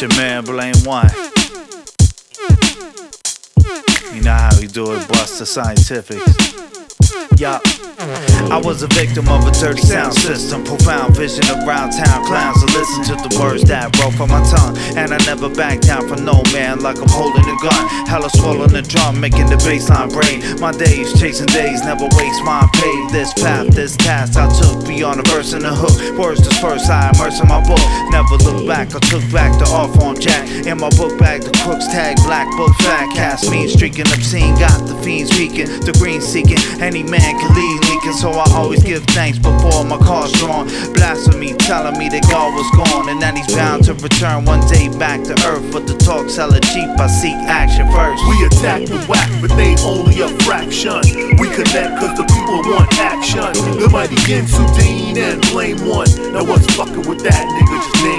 your man Blame One. You know how we do it, Busta Scientifics. Yup. I was a victim of a dirty sound system, profound vision around town clowns to listen to the words that roll from my tongue. And I never back down from no man like I'm holding a gun. Hella swollen the drum, making the bassline brain. My days chasing days, never waste my pay. This path, this task I took beyond a verse and a hook. Words dispersed, I immerse in my book. Never look back, I took back the art form jack. In my book bag, the crooks tag, black book fat. Cast mean, streaking obscene, got the fiends speaking, the green seeking. Any man can lead leaking, so I always give thanks before my car's drawn. Blasphemy, telling me that God was gone and that he's bound to return one day back to earth. But the talk's hella cheap, I seek action first. We attack the whack, but they only a fraction. We connect cause the people want action. The mighty Yen Sudine and Blame One. Now what's fucking with that nigga? Just name